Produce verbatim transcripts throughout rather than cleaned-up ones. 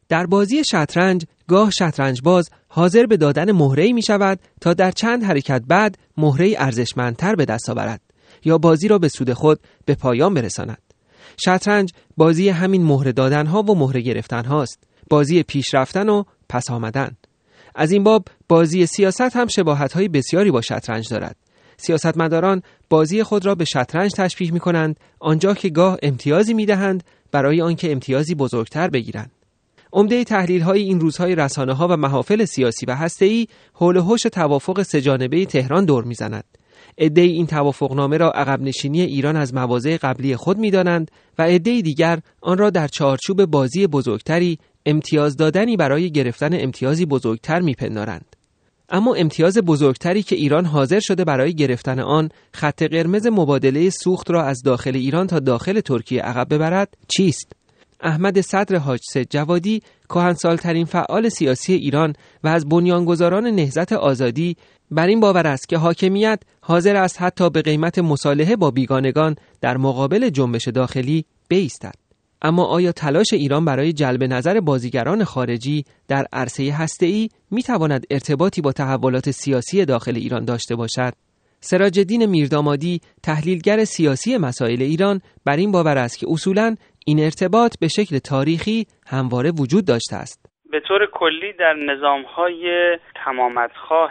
در بازی شطرنج گاه شطرنج باز حاضر به دادن مهره‌ای می شود تا در چند حرکت بعد مهره‌ای ارزشمندتر به دست آورد یا بازی را به سود خود به پایان برساند. شطرنج بازی همین مهره دادنها و مهره گرفتنها است، بازی پیش رفتن و پس آمدن. از این باب بازی سیاست هم شباهت‌های بسیاری با شطرنج دارد. سیاستمداران بازی خود را به شطرنج تشبیه می‌کنند، آنجا که گاه امتیازی می‌دهند برای آنکه امتیازی بزرگتر بگیرند. عمده تحلیل‌های این روزهای رسانه‌ها و محافل سیاسی و هسته‌ای حول و حوش توافق سه‌جانبه تهران دور می‌زند. عده‌ای این توافقنامه را عقب نشینی ایران از مواضع قبلی خود می‌دانند و عده‌ای دیگر آن را در چارچوب بازی بزرگتری، امتیاز دادنی برای گرفتن امتیازی بزرگتر می‌پندارند. اما امتیاز بزرگتری که ایران حاضر شده برای گرفتن آن خط قرمز مبادله سوخت را از داخل ایران تا داخل ترکیه عقب ببرد چیست؟ احمد صدر حاج سید جوادی، کهنسال‌ترین فعال سیاسی ایران و از بنیانگذاران نهضت آزادی، بر این باور است که حاکمیت حاضر است حتی به قیمت مصالحه با بیگانگان در مقابل جنبش داخلی بایستد. اما آیا تلاش ایران برای جلب نظر بازیگران خارجی در عرصه هسته‌ای می‌تواند ارتباطی با تحولات سیاسی داخل ایران داشته باشد؟ سراج‌الدین میردامادی، تحلیلگر سیاسی مسائل ایران، بر این باور است که اصولاً این ارتباط به شکل تاریخی همواره وجود داشته است. به طور کلی در نظام‌های تمامتخواه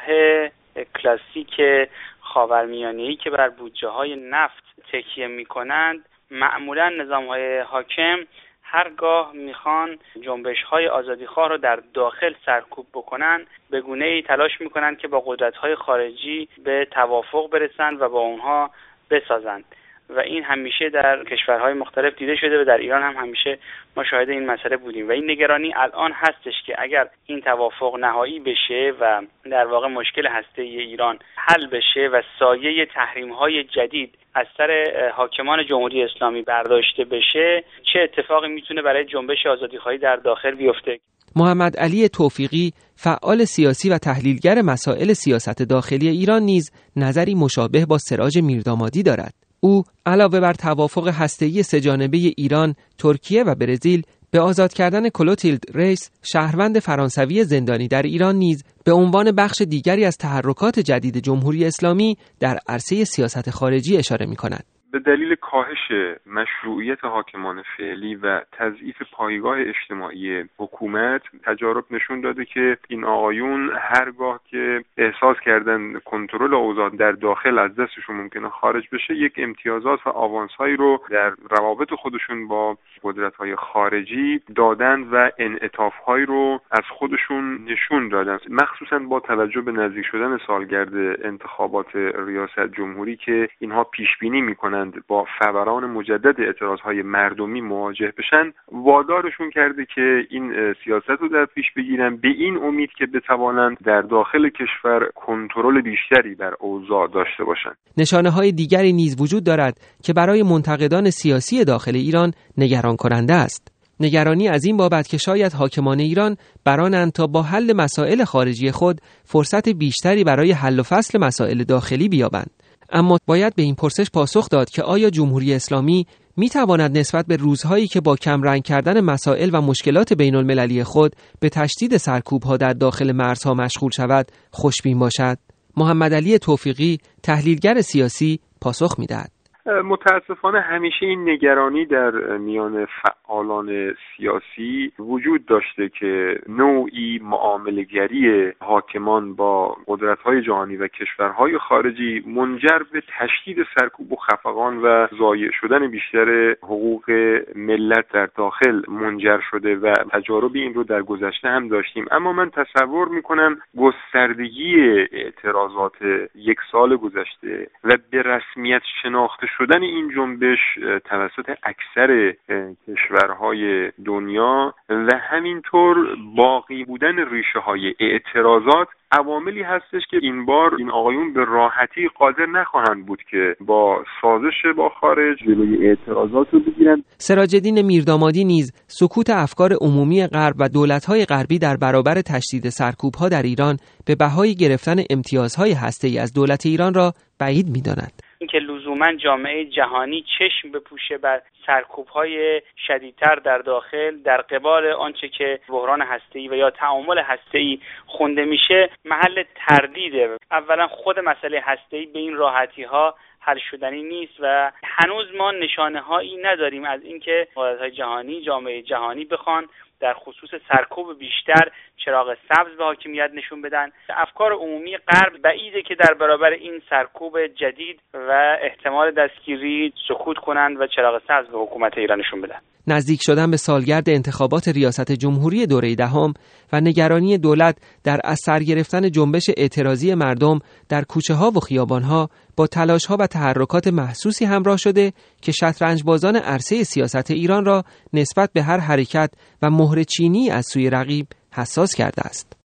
کلاسیک خاورمیانه‌ای که بر بودجه‌های نفت تکیه می‌کنند، معمولاً نظام‌های حاکم هرگاه میخوان جنبش‌های آزادیخواه رو در داخل سرکوب بکنن، به گونه‌ای تلاش میکنن که با قدرت‌های خارجی به توافق برسند و با اونها بسازند و این همیشه در کشورهای مختلف دیده شده و در ایران هم همیشه ما شاهد این مسئله بودیم و این نگرانی الان هستش که اگر این توافق نهایی بشه و در واقع مشکل هسته‌ای ایران حل بشه و سایه تحریم‌های جدید از سر حاکمان جمهوری اسلامی برداشته بشه، چه اتفاقی میتونه برای جنبش آزادیخواهی در داخل بیفته؟ محمد علی توفیقی، فعال سیاسی و تحلیلگر مسائل سیاست داخلی ایران نیز نظری مشابه با سراج میردامادی دارد. او علاوه بر توافق هسته‌ای سه‌جانبه ایران، ترکیه و برزیل به آزاد کردن کلوتیلد ریس، شهروند فرانسوی زندانی در ایران نیز به عنوان بخش دیگری از تحرکات جدید جمهوری اسلامی در عرصه سیاست خارجی اشاره می‌کند. به دلیل کاهش مشروعیت حاکمان فعلی و تضعیف پایگاه اجتماعی حکومت، تجارب نشون داده که این آقایون هرگاه که احساس کردن کنترل اوضاع در داخل از دستشون ممکنه خارج بشه، یک امتیازات و آوانس‌هایی رو در روابط خودشون با قدرت‌های خارجی دادن و انعطاف‌هایی رو از خودشون نشون دادن، مخصوصاً با توجه به نزدیک شدن سالگرد انتخابات ریاست جمهوری که اینها پیش بینی می‌کنن با فوران مجدد اعتراضهای مردمی مواجه بشن، وادارشون کرده که این سیاست رو در پیش بگیرن به این امید که بتوانند در داخل کشور کنترل بیشتری بر اوضاع داشته باشند. نشانه‌های دیگری نیز وجود دارد که برای منتقدان سیاسی داخل ایران نگران کننده است. نگرانی از این بابت که شاید حاکمان ایران برانند تا با حل مسائل خارجی خود فرصت بیشتری برای حل و فصل مسائل داخلی بیابند. اما باید به این پرسش پاسخ داد که آیا جمهوری اسلامی می تواند نسبت به روزهایی که با کمرنگ کردن مسائل و مشکلات بین المللی خود به تشدید سرکوب‌ها در داخل مرزها مشغول شود خوشبین باشد؟ محمد علی توفیقی، تحلیلگر سیاسی، پاسخ می دهد. متاسفانه همیشه این نگرانی در میان فعالان سیاسی وجود داشته که نوعی معامله‌گری حاکمان با قدرت‌های جهانی و کشورهای خارجی منجر به تشدید سرکوب و خفقان و ضایع شدن بیشتر حقوق ملت در داخل منجر شده و تجارب این رو در گذشته هم داشتیم. اما من تصور می‌کنم گستردگی اعتراضات یک سال گذشته و به رسمیت شناخته شدن این جنبش توسط اکثر کشورهای دنیا و همینطور باقی بودن ریشه‌های اعتراضات عواملی هستش که این بار این آقایون به راحتی قادر نخواهند بود که با سازش با خارج جلوی اعتراضات رو بگیرن. سراج‌الدین میردامادی نیز سکوت افکار عمومی غرب و دولت‌های غربی در برابر تشدید سرکوب‌ها در ایران به بهای گرفتن امتیازهای هسته‌ای از دولت ایران را بعید می‌داند. اینکه لزوما لزوما جامعه جهانی چشم بپوشه بر سرکوب‌های شدیدتر در داخل در قبال آنچه که بحران هسته‌ای و یا تعامل هسته‌ای خونده میشه محل تردیده. اولا خود مسئله هسته‌ای به این راحتی‌ها حل شدنی نیست و هنوز ما نشانه‌هایی نداریم از اینکه قدرت‌های جهانی، جامعه جهانی بخوان در خصوص سرکوب بیشتر چراغ سبز به حاکمیت نشون بدن. افکار عمومی غرب بعیده که در برابر این سرکوب جدید و احتمال دستگیری سکوت کنند و چراغ سبز به حکومت ایران نشون بدن. نزدیک شدن به سالگرد انتخابات ریاست جمهوری دوره دهم و نگرانی دولت در از سر گرفتن جنبش اعتراضی مردم در کوچه‌ها و خیابان‌ها با تلاش‌ها و تحرکات محسوسی همراه شده که شطرنج‌بازان عرصه سیاست ایران را نسبت به هر حرکت و مهر چینی از سوی رقیب حساس کرده است.